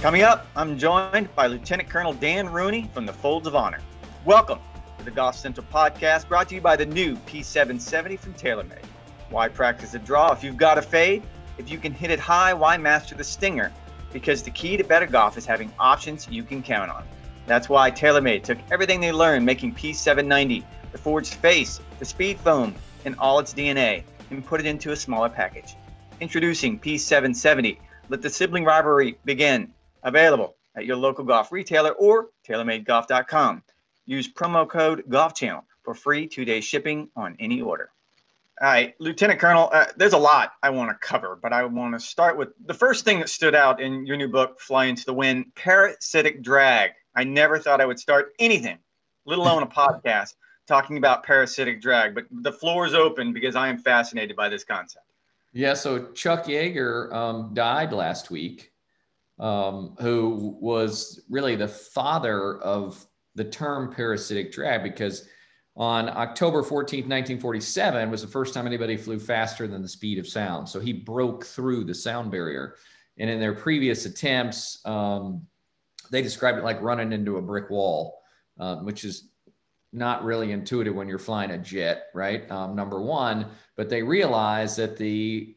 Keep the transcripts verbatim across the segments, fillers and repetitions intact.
Coming up, I'm joined by Lieutenant Colonel Dan Rooney from the Folds of Honor. Welcome to the Golf Central Podcast, brought to you by the new P seven seventy from TaylorMade. Why practice a draw if you've got a fade? If you can hit it high, why master the stinger? Because the key to better golf is having options you can count on. That's why TaylorMade took everything they learned making P seven ninety, the forged face, the speed foam, and all its D N A, and put it into a smaller package. Introducing P seven seventy. Let the sibling rivalry begin. Available at your local golf retailer or tailor made golf dot com. Use promo code GolfChannel for free two-day shipping on any order. All right, Lieutenant Colonel, uh, there's a lot I want to cover, but I want to start with the first thing that stood out in your new book, Fly Into the Wind, parasitic drag. I never thought I would start anything, let alone a podcast, talking about parasitic drag, but the floor is open because I am fascinated by this concept. Yeah, so Chuck Yeager um, died last week. Um, who was really the father of the term parasitic drag, because on October fourteenth, nineteen forty-seven was the first time anybody flew faster than the speed of sound. So he broke through the sound barrier. And in their previous attempts, um, they described it like running into a brick wall, uh, which is not really intuitive when you're flying a jet, right? Um, number one, but they realized that the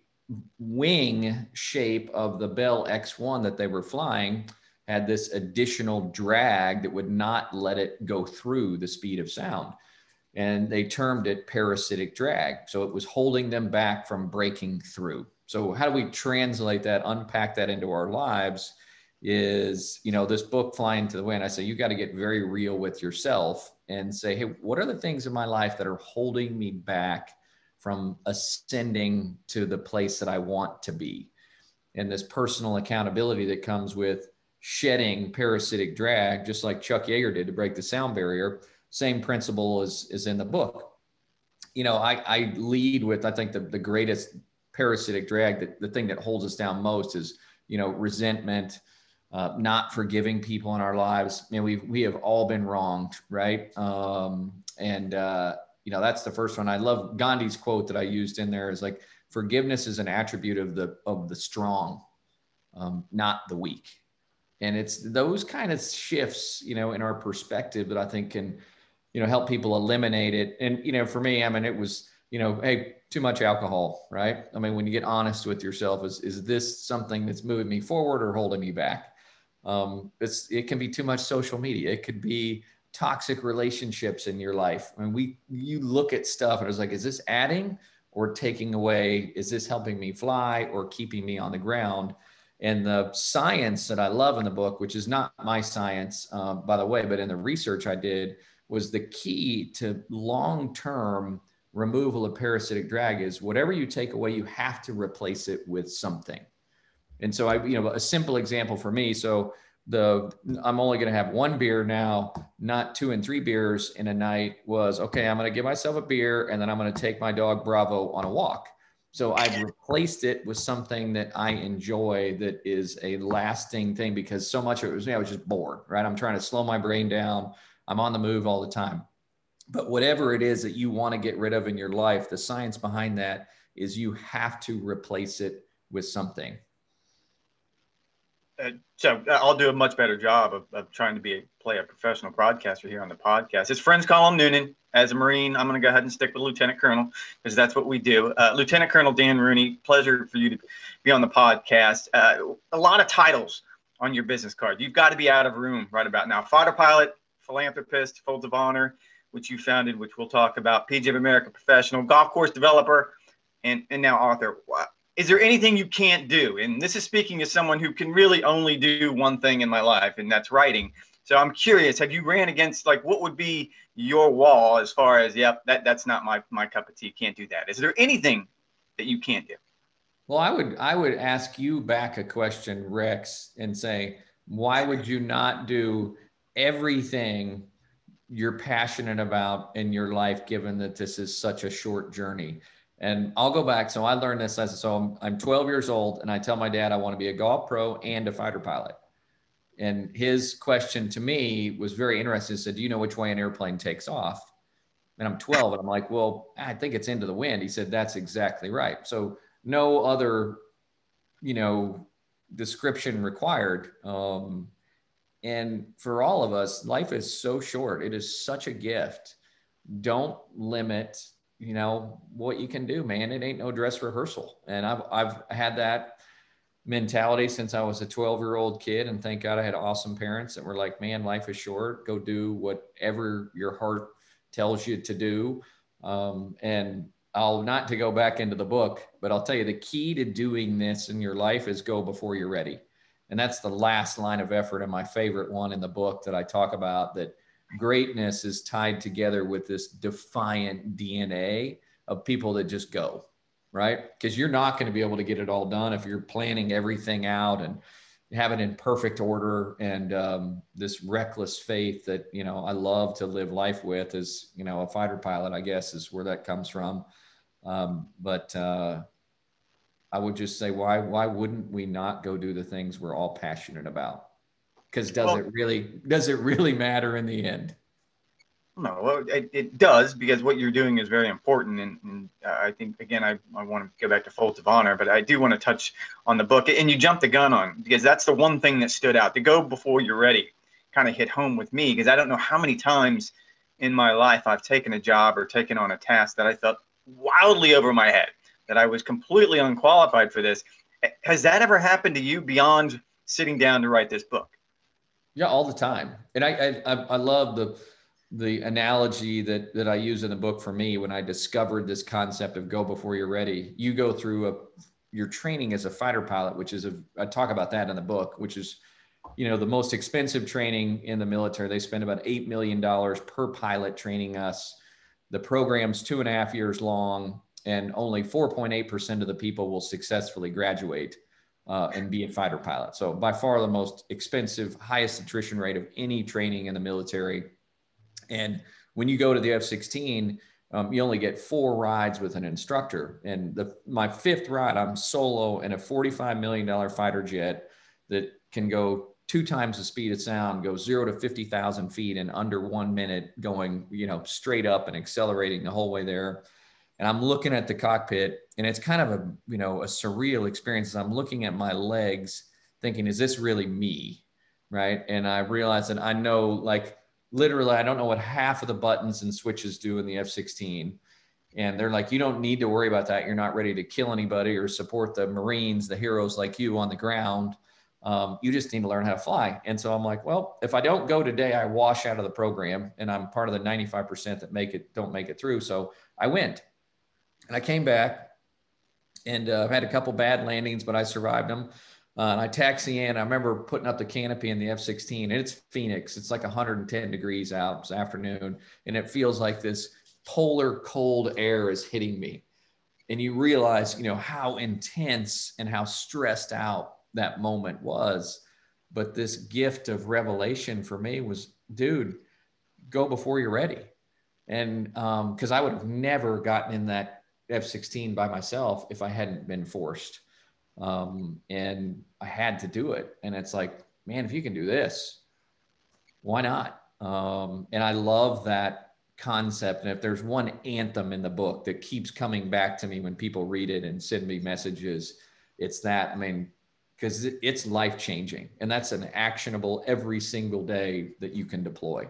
wing shape of the Bell X one that they were flying had this additional drag that would not let it go through the speed of sound. And they termed it parasitic drag. So it was holding them back from breaking through. So how do we translate that, unpack that into our lives is, you know, this book, Fly Into the Wind, I say, you got to get very real with yourself and say, hey, what are the things in my life that are holding me back from ascending to the place that I want to be? And this personal accountability that comes with shedding parasitic drag, just like Chuck Yeager did to break the sound barrier, same principle is, is in the book. You know, I, I lead with, I think the, the greatest parasitic drag, that the thing that holds us down most is, you know, resentment, uh, not forgiving people in our lives. I mean, we we have all been wronged, right? Um, and, uh, you know, that's the first one. I love Gandhi's quote that I used in there is like, forgiveness is an attribute of the, of the strong, um, not the weak. And it's those kind of shifts, you know, in our perspective that I think can, you know, help people eliminate it. And, you know, for me, I mean, it was, you know, hey, too much alcohol, right? I mean, when you get honest with yourself, is, is this something that's moving me forward or holding me back? Um, it's, it can be too much social media. It could be toxic relationships in your life. I mean, we, you look at stuff and it's like, is this adding or taking away? Is this helping me fly or keeping me on the ground? And the science that I love in the book, which is not my science, uh, by the way, but in the research I did, was the key to long-term removal of parasitic drag is whatever you take away, you have to replace it with something. And so I, you know, a simple example for me. So the, I'm only going to have one beer now, not two and three beers in a night was, okay, I'm going to give myself a beer and then I'm going to take my dog Bravo on a walk. So I've replaced it with something that I enjoy that is a lasting thing, because so much of it was me, I was just bored, right? I'm trying to slow my brain down. I'm on the move all the time. But whatever it is that you want to get rid of in your life, the science behind that is you have to replace it with something. Uh, so I'll do a much better job of, of trying to be a, play a professional broadcaster here on the podcast. His friends call him Noonan. As a Marine, I'm going to go ahead and stick with Lieutenant Colonel because that's what we do. Uh, Lieutenant Colonel Dan Rooney, pleasure for you to be on the podcast. Uh, a lot of titles on your business card. You've got to be out of room right about now. Fighter pilot, philanthropist, Folds of Honor, which you founded, which we'll talk about, P G A of America professional, golf course developer, and, and now author. Is there anything you can't do? And this is speaking as someone who can really only do one thing in my life, and that's writing. So I'm curious, have you ran against, like, what would be your wall as far as, yep, that, that's not my, my cup of tea, can't do that. Is there anything that you can't do? Well, I would, I would ask you back a question, Rex, and say, why would you not do everything you're passionate about in your life, given that this is such a short journey? And I'll go back. So I learned this as, so I'm, I'm twelve years old and I tell my dad, I want to be a golf pro and a fighter pilot. And his question to me was very interesting. He said, do you know which way an airplane takes off? And I'm twelve and I'm like, well, I think it's into the wind. He said, that's exactly right. So no other, you know, description required. Um, and for all of us, life is so short. It is such a gift. Don't limit, you know, what you can do, man. It ain't no dress rehearsal. And I've, I've had that mentality since I was a twelve year old kid. And thank God I had awesome parents that were like, man, life is short. Go do whatever your heart tells you to do. Um, and I'll not to go back into the book, but I'll tell you the key to doing this in your life is go before you're ready. And that's the last line of effort and my favorite one in the book that I talk about, that greatness is tied together with this defiant D N A of people that just go, right? Because you're not going to be able to get it all done if you're planning everything out and have it in perfect order. And um, this reckless faith that, you know, I love to live life with is, you know, a fighter pilot, I guess, is where that comes from. Um, but uh, I would just say, why, why wouldn't we not go do the things we're all passionate about? Because does well, it really, does it really matter in the end? No, well, it, it does, because what you're doing is very important. And, and uh, I think, again, I, I want to go back to Folds of Honor, but I do want to touch on the book. And you jumped the gun on, because that's the one thing that stood out. To go before you're ready kind of hit home with me, because I don't know how many times in my life I've taken a job or taken on a task that I felt wildly over my head, that I was completely unqualified for this. Has that ever happened to you beyond sitting down to write this book? Yeah, all the time. And I, I, I love the, the analogy that, that I use in the book for me when I discovered this concept of go before you're ready. You go through a, your training as a fighter pilot, which is a, I talk about that in the book, which is, you know, the most expensive training in the military. They spend about eight million dollars per pilot training us. The program's two and a half years long, and only four point eight percent of the people will successfully graduate uh, and be a fighter pilot. So by far the most expensive, highest attrition rate of any training in the military. And when you go to the F sixteen, um, you only get four rides with an instructor. And the, my fifth ride, I'm solo in a forty-five million dollars fighter jet that can go two times the speed of sound, go zero to fifty thousand feet in under one minute, going, you know, straight up and accelerating the whole way there. And I'm looking at the cockpit, and it's kind of a, you know, a surreal experience. I'm looking at my legs thinking, is this really me? Right. And I realized that I know, like, literally, I don't know what half of the buttons and switches do in the F sixteen. And they're like, you don't need to worry about that. You're not ready to kill anybody or support the Marines, the heroes like you on the ground. Um, you just need to learn how to fly. And so I'm like, well, if I don't go today, I wash out of the program, and I'm part of the ninety-five percent that make it, don't make it through. So I went, and I came back, and uh, I've had a couple bad landings, but I survived them. Uh, and I taxi in. I remember putting up the canopy in the F sixteen, and it's Phoenix. It's like one hundred ten degrees out. It's afternoon, and it feels like this polar cold air is hitting me. And you realize, you know, how intense and how stressed out that moment was. But this gift of revelation for me was, dude, go before you're ready. And um, because I would have never gotten in that F sixteen by myself if I hadn't been forced. Um, and I had to do it. And it's like, man, if you can do this, why not? Um, and I love that concept. And if there's one anthem in the book that keeps coming back to me when people read it and send me messages, it's that. I mean, because it's life-changing, and that's an actionable every single day that you can deploy.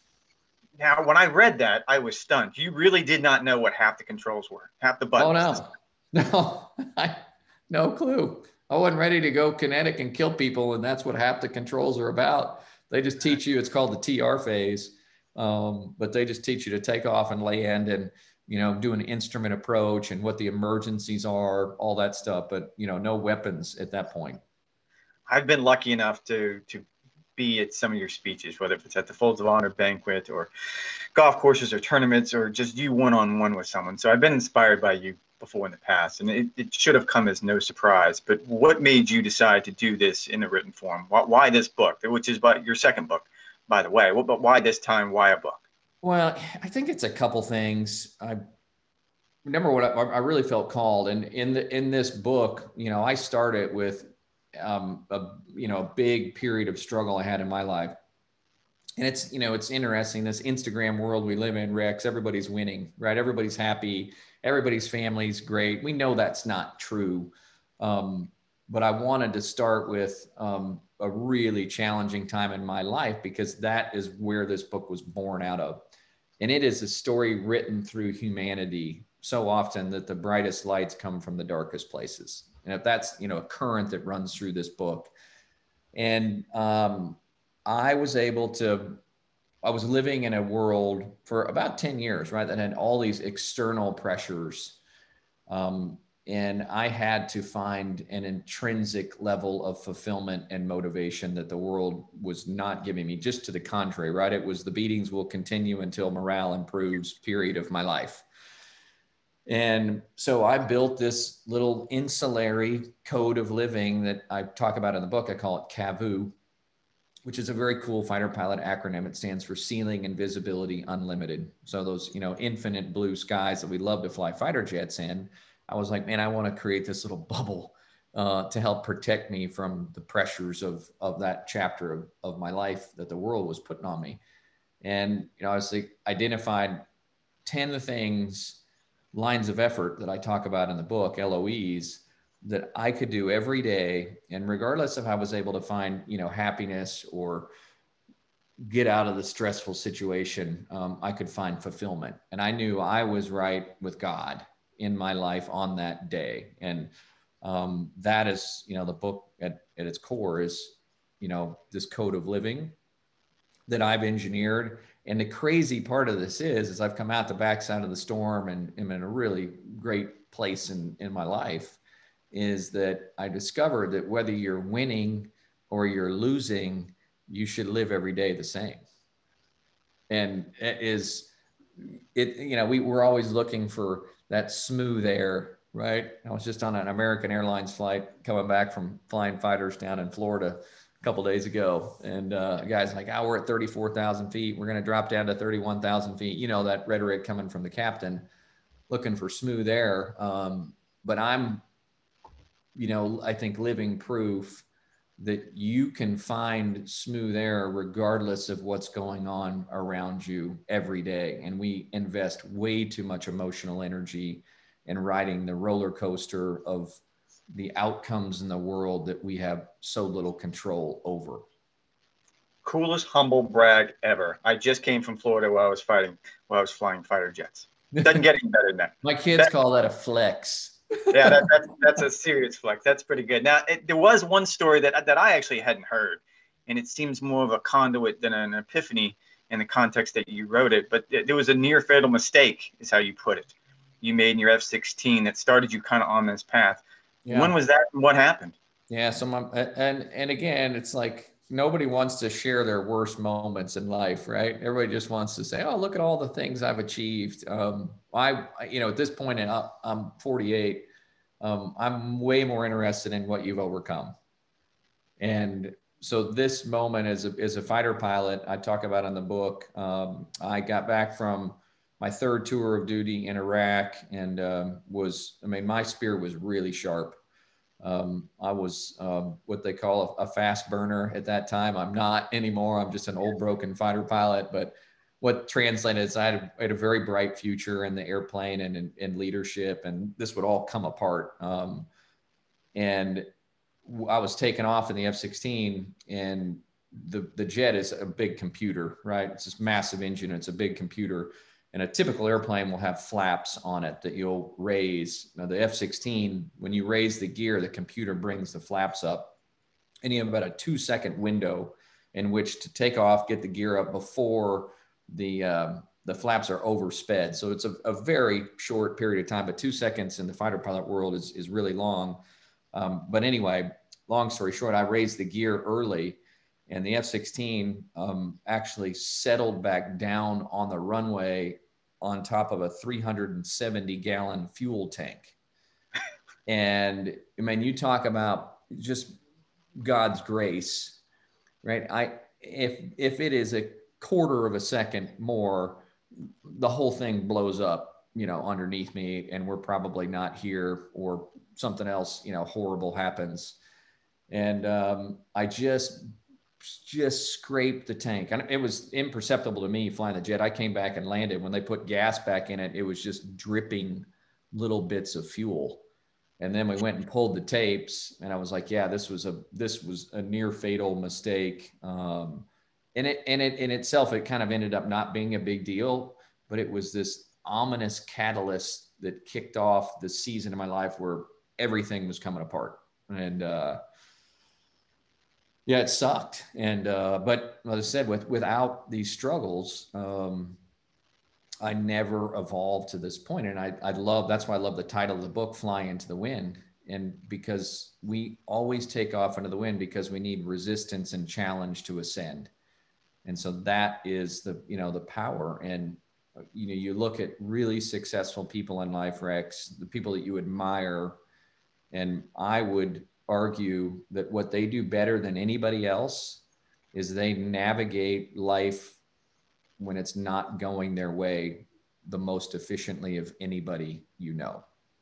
Now, when I read that, I was stunned. You really did not know what half the controls were, half the buttons. Oh, no, no, I, no clue. I wasn't ready to go kinetic and kill people, and that's what half the controls are about. They just teach you, it's called the T R phase, um, but they just teach you to take off and land and, you know, do an instrument approach and what the emergencies are, all that stuff, but, you know, no weapons at that point. I've been lucky enough to to be at some of your speeches, whether it's at the Folds of Honor banquet or golf courses or tournaments, or just you one-on-one with someone. So I've been inspired by you before in the past, and it, it should have come as no surprise. But what made you decide to do this in a written form? Why, why this book, which is by your second book, by the way? But why this time? Why a book? Well, I think it's a couple things. I remember what I, I really felt called, and in the in this book, you know, I started with um, a you know a big period of struggle I had in my life, and it's you know it's interesting, this Instagram world we live in, Rex. Everybody's winning, right? Everybody's happy. Everybody's family's great. We know that's not true. Um, but I wanted to start with um, a really challenging time in my life, because that is where this book was born out of. And it is a story written through humanity so often that the brightest lights come from the darkest places. And if that's, you know, a current that runs through this book. And um, I was able to, I was living in a world for about ten years, right, that had all these external pressures. Um, and I had to find an intrinsic level of fulfillment and motivation that the world was not giving me. Just to the contrary, right? It was the beatings will continue until morale improves period of my life. And so I built this little insulary code of living that I talk about in the book. I call it C A V U, which is a very cool fighter pilot acronym. It stands for Ceiling and Visibility Unlimited. So those, you know, infinite blue skies that we love to fly fighter jets in, I was like, man, I want to create this little bubble uh, to help protect me from the pressures of, of that chapter of, of my life that the world was putting on me. And, you know, I was like, identified ten things, lines of effort that I talk about in the book, L O Es, that I could do every day. And regardless if I was able to find, you know, happiness or get out of the stressful situation, um, I could find fulfillment. And I knew I was right with God in my life on that day. And um, that is, you know, the book at, at its core is, you know, this code of living that I've engineered. And the crazy part of this is, is I've come out the backside of the storm and am in a really great place in, in my life, is that I discovered that whether you're winning or you're losing, you should live every day the same. And it is, it, you know, we we're always looking for that smooth air, right? I was just on an American Airlines flight coming back from flying fighters down in Florida a couple of days ago. And uh, a guy's like, oh, we're at thirty-four thousand feet. We're going to drop down to thirty-one thousand feet. You know, that rhetoric coming from the captain, looking for smooth air. Um, but I'm, you know, I think living proof that you can find smooth air regardless of what's going on around you every day. And we invest way too much emotional energy in riding the roller coaster of the outcomes in the world that we have so little control over. Coolest humble brag ever. I just came from Florida while I was fighting, while I was flying fighter jets. Doesn't get any better than that. My kids that, call that a flex. yeah, that, that's, that's a serious flex. That's pretty good. Now, it, there was one story that, that I actually hadn't heard, and it seems more of a conduit than an epiphany in the context that you wrote it. But there was a near fatal mistake, is how you put it, you made in your F sixteen that started you kind of on this path. Yeah. When was that and what happened? Yeah, so my, and and again, it's like nobody wants to share their worst moments in life, right? Everybody just wants to say, oh, look at all the things I've achieved. Um, I, you know, at this point, in, I'm forty-eight. Um, I'm way more interested in what you've overcome. And so this moment as a, as a fighter pilot, I talk about in the book, um, I got back from my third tour of duty in Iraq and um, was, I mean, my spirit was really sharp. Um, I was um, what they call a, a fast burner at that time. I'm not anymore. I'm just an old broken fighter pilot, but what translated is I had, a, I had a very bright future in the airplane and in, in leadership, and this would all come apart. Um, and I was taken off in the F sixteen, and the, the jet is a big computer, right? It's this massive engine. It's a big computer, and a typical airplane will have flaps on it that you'll raise. Now the F sixteen, when you raise the gear, the computer brings the flaps up, and you have about a two second window in which to take off, get the gear up before the um, the flaps are oversped. So it's a, a very short period of time, but two seconds in the fighter pilot world is, is really long. Um, but anyway, long story short, I raised the gear early, and the F sixteen um, actually settled back down on the runway on top of a three hundred seventy gallon fuel tank. And I mean, you talk about just God's grace, right? I, if, if it is a quarter of a second more, the whole thing blows up, you know, underneath me, and we're probably not here, or something else, you know, horrible happens. And um, I just, just scraped the tank. And it was imperceptible to me flying the jet. I came back and landed. When they put gas back in it, it was just dripping little bits of fuel. And then we went and pulled the tapes, and I was like, yeah, this was a this was a near fatal mistake. Um, and it and it in itself, it kind of ended up not being a big deal, but it was this ominous catalyst that kicked off the season of my life where everything was coming apart. And uh, yeah, it sucked. And uh, but as I said, with without these struggles, um, I never evolved to this point. And I, I love, that's why I love the title of the book, Flying into the Wind. And because we always take off into the wind because we need resistance and challenge to ascend. And so that is the, you know, the power. And, you know, you look at really successful people in life, Rex, the people that you admire. And I would argue that what they do better than anybody else is they navigate life when it's not going their way the most efficiently of anybody you know.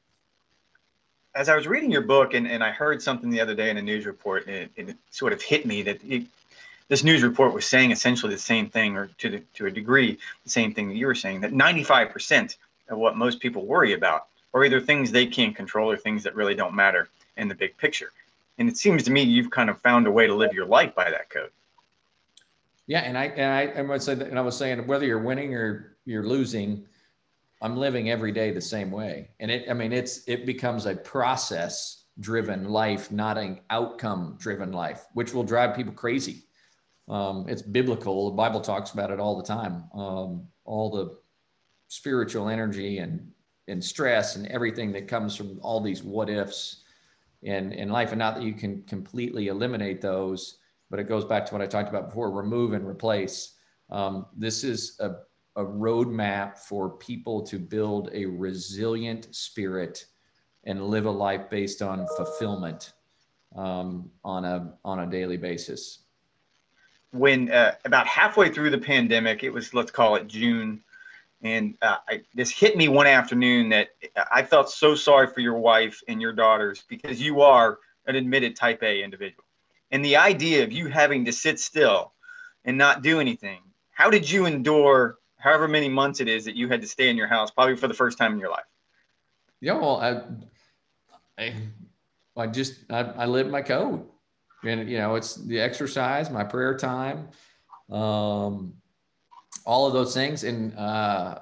As I was reading your book, and, and I heard something the other day in a news report, and it, and it sort of hit me that it, this news report was saying essentially the same thing, or to the, to a degree, the same thing that you were saying, that ninety-five percent of what most people worry about are either things they can't control or things that really don't matter in the big picture. And it seems to me you've kind of found a way to live your life by that code. Yeah, and I and I and I said, and I was saying, whether you're winning or you're losing, I'm living every day the same way. And it, I mean, it's it becomes a process-driven life, not an outcome-driven life, which will drive people crazy. Um, it's biblical. The Bible talks about it all the time. Um, all the spiritual energy and and stress and everything that comes from all these what ifs in in life, and not that you can completely eliminate those. But it goes back to what I talked about before, remove and replace. Um, this is a, a roadmap for people to build a resilient spirit and live a life based on fulfillment um, on a on a daily basis. When uh, about halfway through the pandemic, it was, let's call it June, and uh, I, this hit me one afternoon that I felt so sorry for your wife and your daughters, because you are an admitted type A individual. And the idea of you having to sit still and not do anything, how did you endure however many months it is that you had to stay in your house, probably for the first time in your life? Yeah, well, I, I, I just, I, I live my code. And, you know, it's the exercise, my prayer time, um, all of those things. And uh,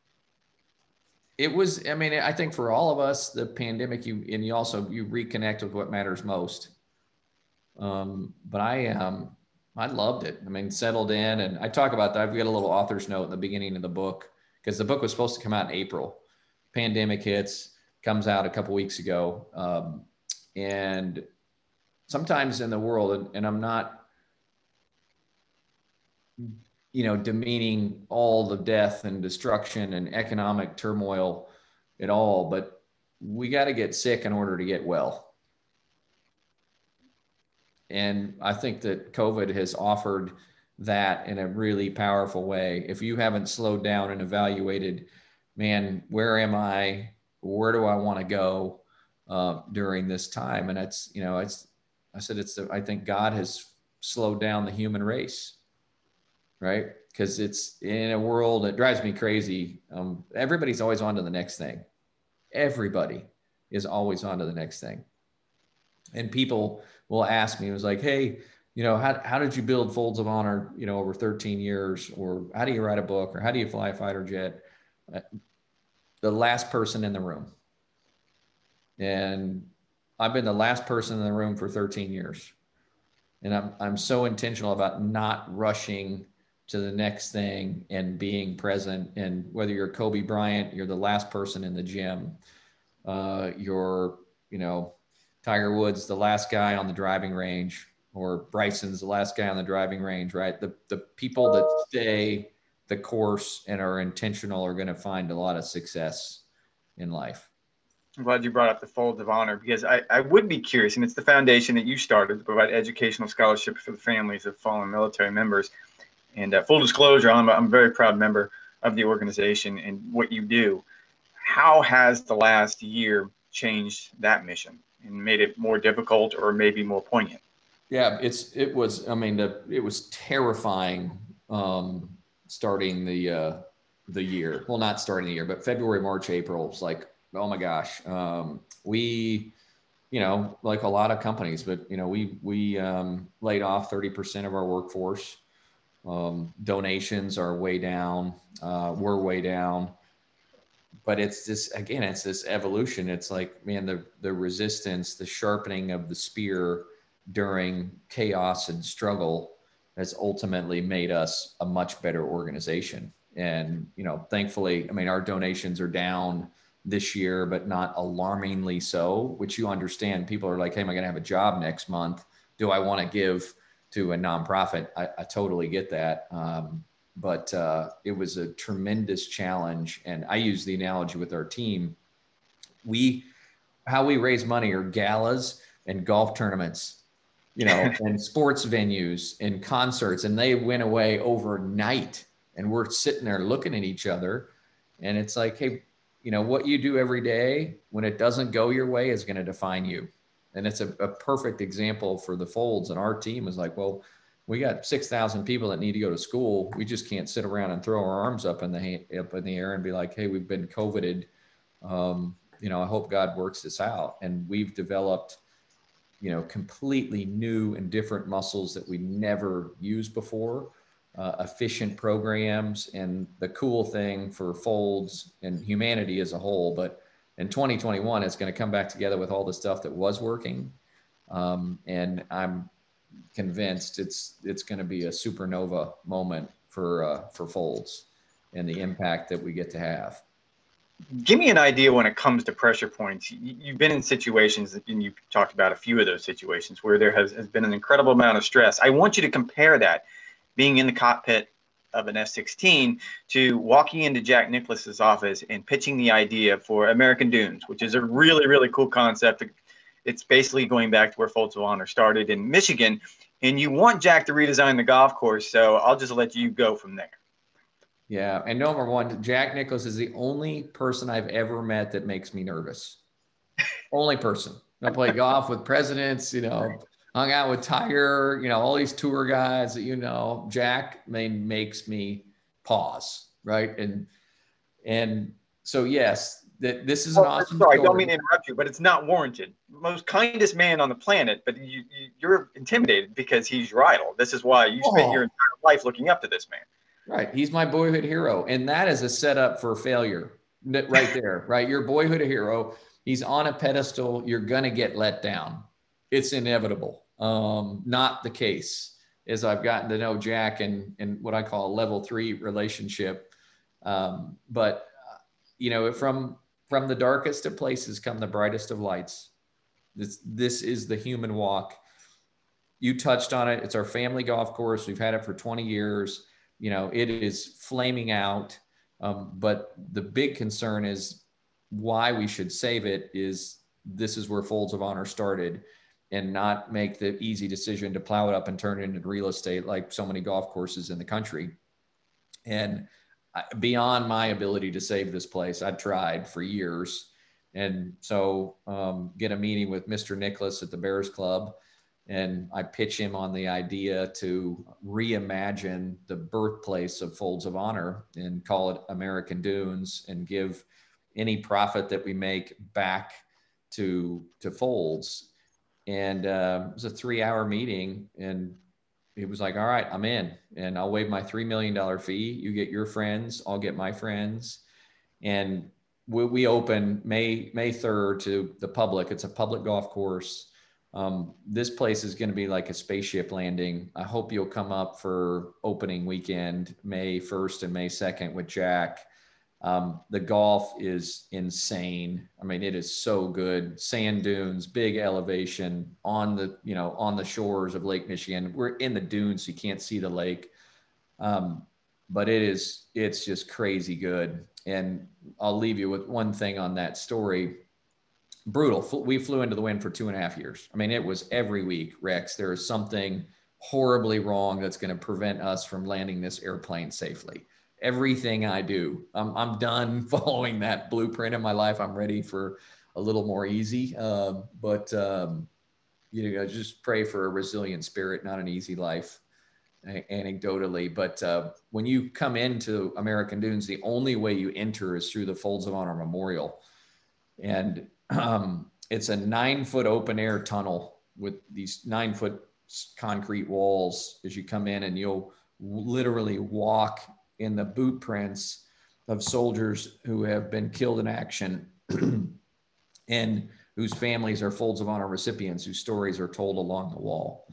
it was, I mean, I think for all of us, the pandemic, you, and you also, you reconnect with what matters most. Um, but I, um, I loved it. I mean, settled in, and I talk about that. I've got a little author's note in the beginning of the book, because the book was supposed to come out in April. Pandemic hits, comes out a couple weeks ago. Um, and sometimes in the world, and, and I'm not, you know, demeaning all the death and destruction and economic turmoil at all, but we got to get sick in order to get well. And I think that COVID has offered that in a really powerful way. If you haven't slowed down and evaluated, man, where am I? Where do I want to go uh, during this time? And it's, you know, it's, I said, it's, the, I think God has slowed down the human race, right? Because it's in a world that drives me crazy. Um, everybody's always on to the next thing. Everybody is always on to the next thing. And people will ask me, it was like, hey, you know, how, how did you build Folds of Honor, you know, over thirteen years, or how do you write a book, or how do you fly a fighter jet? Uh, the last person in the room. And I've been the last person in the room for thirteen years. And I'm, I'm so intentional about not rushing to the next thing and being present. And whether you're Kobe Bryant, you're the last person in the gym, uh, you're, you know, Tiger Woods, the last guy on the driving range, or Bryson's the last guy on the driving range, right? The the people that stay the course and are intentional are going to find a lot of success in life. I'm glad you brought up the Folds of Honor, because I, I would be curious, and it's the foundation that you started to provide educational scholarships for the families of fallen military members. And uh, full disclosure, I'm a, I'm a very proud member of the organization and what you do. How has the last year changed that mission and made it more difficult, or maybe more poignant? Yeah, it's it was. I mean, the, it was terrifying um, starting the uh, the year. Well, not starting the year, but February, March, April. It's like, Oh my gosh. Um, we, you know, like a lot of companies, but you know, we we um, laid off thirty percent of our workforce. Um, donations are way down. Uh, we're way down. But it's this again, it's this evolution. It's like, man, the the resistance, the sharpening of the spear during chaos and struggle has ultimately made us a much better organization. And you know, thankfully, I mean, our donations are down this year, but not alarmingly so, which you understand. People are like, hey, am I going to have a job next month? Do I want to give to a nonprofit? I, I totally get that. Um, but uh, it was a tremendous challenge. And I use the analogy with our team. We, how we raise money are galas and golf tournaments, you know, and sports venues and concerts, and they went away overnight. And we're sitting there looking at each other, and it's like, hey, you know, what you do every day when it doesn't go your way is going to define you. And it's a, a perfect example for the Folds. And our team is like, well, we got six thousand people that need to go to school. We just can't sit around and throw our arms up in the up in the air and be like, hey, we've been COVIDed. Um, you know, I hope God works this out. And we've developed, you know, completely new and different muscles that we never used before, uh, efficient programs. And the cool thing for Folds and humanity as a whole, but in twenty twenty-one, it's going to come back together with all the stuff that was working. Um, and I'm convinced it's it's going to be a supernova moment for uh, for Folds and the impact that we get to have. Give me an idea when it comes to pressure points. You've been in situations, and you've talked about a few of those situations where there has, has been an incredible amount of stress. I want you to compare that, being in the cockpit of an F sixteen, to walking into Jack Nicklaus's office and pitching the idea for American Dunes, which is a really, really cool concept. It's basically going back to where Folds of Honor started in Michigan, and you want Jack to redesign the golf course, so I'll just let you go from there. Yeah, and number one, Jack Nicklaus is the only person I've ever met that makes me nervous. Only person. I play golf with presidents, you know, hung out with Tiger, you know, all these tour guys that you know. Jack main makes me pause, right? And and so yes, that this is an Oh, awesome sorry, story. I don't mean to interrupt you, but it's not warranted. Most kindest man on the planet, but you, you, you're intimidated because he's your idol. This is why you spent Oh. your entire life looking up to this man. Right. He's my boyhood hero. And that is a setup for failure right there, right? Your boyhood hero, he's on a pedestal. You're going to get let down. It's inevitable. Um, not the case as I've gotten to know Jack and, and what I call a level three relationship. Um, but, uh, you know, from, from the darkest of places come the brightest of lights. This, this is the human walk. You touched on it. It's our family golf course. We've had it for twenty years. You know, it is flaming out. Um, but the big concern is why we should save it is this is where Folds of Honor started, and not make the easy decision to plow it up and turn it into real estate like so many golf courses in the country. And beyond my ability to save this place, I've tried for years. And so um, get a meeting with Mister Nicklaus at the Bears Club, and I pitch him on the idea to reimagine the birthplace of Folds of Honor and call it American Dunes, and give any profit that we make back to, to Folds. And uh, it was a three hour meeting, and he was like, all right, I'm in, and I'll waive my three million dollars fee. You get your friends, I'll get my friends. And we, we open May, May third to the public. It's a public golf course. Um, this place is going to be like a spaceship landing. I hope you'll come up for opening weekend, May first and May second with Jack. Um, the golf is insane. I mean, it is so good. Sand dunes, big elevation on the, you know, on the shores of Lake Michigan. We're in the dunes, so you can't see the lake. Um, but it is, it's just crazy good. And I'll leave you with one thing on that story. Brutal. We flew into the wind for two and a half years. I mean, it was every week, Rex, there is something horribly wrong that's going to prevent us from landing this airplane safely. Everything I do, I'm, I'm done following that blueprint in my life. I'm ready for a little more easy. Um, but, um, you know, just pray for a resilient spirit, not an easy life, anecdotally. But uh, when you come into American Dunes, the only way you enter is through the Folds of Honor Memorial. And um, it's a nine foot open air tunnel with these nine foot concrete walls as you come in, and you'll literally walk in the boot prints of soldiers who have been killed in action and whose families are Folds of Honor recipients, whose stories are told along the wall.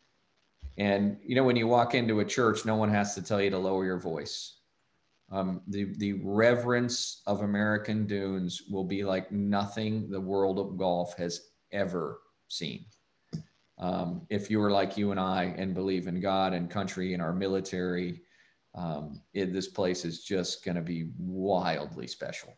And, you know, when you walk into a church, no one has to tell you to lower your voice. Um, the, the reverence of American Dunes will be like nothing the world of golf has ever seen. Um, if you are like you and I and believe in God and country and our military, um, it, this place is just going to be wildly special.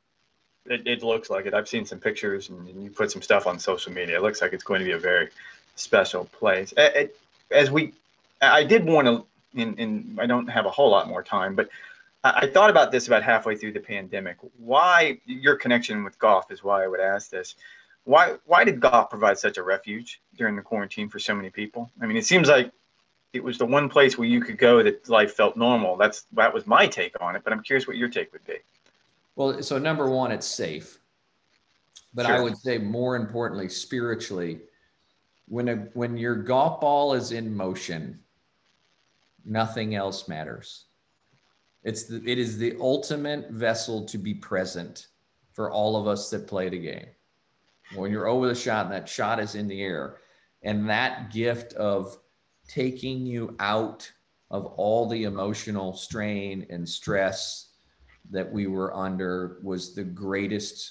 It, it looks like it. I've seen some pictures, and, and you put some stuff on social media. It looks like it's going to be a very special place. It, as we, I did want to, and, and I don't have a whole lot more time, but I, I thought about this about halfway through the pandemic. Why your connection with golf is why I would ask this. Why why did golf provide such a refuge during the quarantine for so many people? I mean, it seems like it was the one place where you could go that life felt normal. That's that was my take on it, but I'm curious what your take would be. Well, so number one, it's safe. But Sure. I would say more importantly, spiritually, when a, when your golf ball is in motion, nothing else matters. It's the, it is the ultimate vessel to be present for all of us that play the game. When you're over the shot and that shot is in the air, and that gift of taking you out of all the emotional strain and stress that we were under was the greatest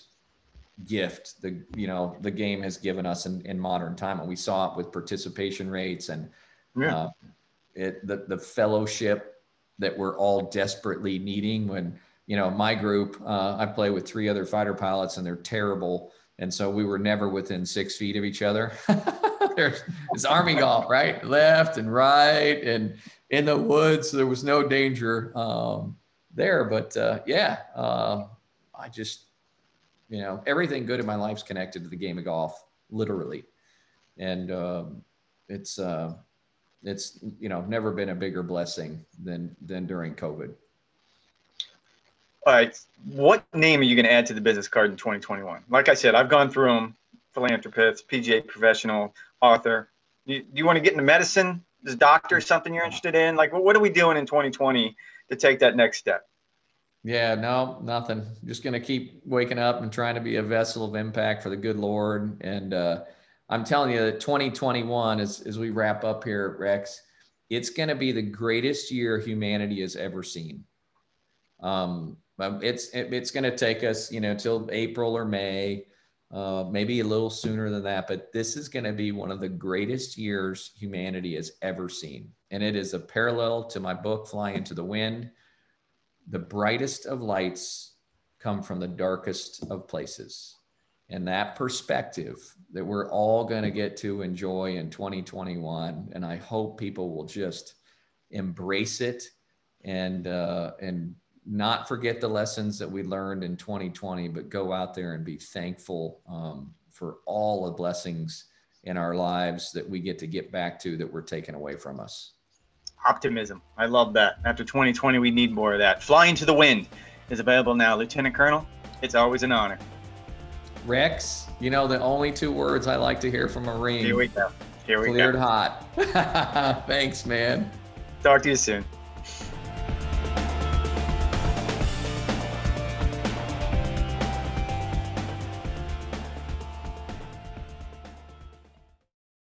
gift the you know the game has given us in, in modern time. And we saw it with participation rates and yeah. uh, it the, the fellowship that we're all desperately needing. When you know my group, uh, I play with three other fighter pilots and they're terrible, and so we were never within six feet of each other. There's it's Army golf, right? Left and right, and in the woods, there was no danger um, there. But uh, yeah, uh, I just, you know, everything good in my life's connected to the game of golf, literally. And um, it's, uh, it's, you know, never been a bigger blessing than, than during COVID. All right. What name are you going to add to the business card in twenty twenty-one? Like I said, I've gone through them: philanthropist, P G A professional, author. You, do you want to get into medicine? Is doctor something you're interested in? Like, what are we doing in twenty twenty to take that next step? Yeah, no, nothing. Just going to keep waking up and trying to be a vessel of impact for the good Lord. And uh, I'm telling you that twenty twenty-one, as, as we wrap up here, Rex, it's going to be the greatest year humanity has ever seen. Um, it's it, it's going to take us, you know, till April or May, uh, maybe a little sooner than that. But this is going to be one of the greatest years humanity has ever seen. And it is a parallel to my book, Flying into the Wind. The brightest of lights come from the darkest of places. And that perspective that we're all going to get to enjoy in twenty twenty-one. And I hope people will just embrace it and, uh, and not forget the lessons that we learned in twenty twenty, but go out there and be thankful um, for all the blessings in our lives that we get to get back to that were taken away from us. Optimism. I love that. After twenty twenty, we need more of that. Flying to the Wind is available now. Lieutenant Colonel, it's always an honor. Rex, you know, the only two words I like to hear from a Marine. Here we go. Here we Cleared go. hot. Thanks, man. Talk to you soon.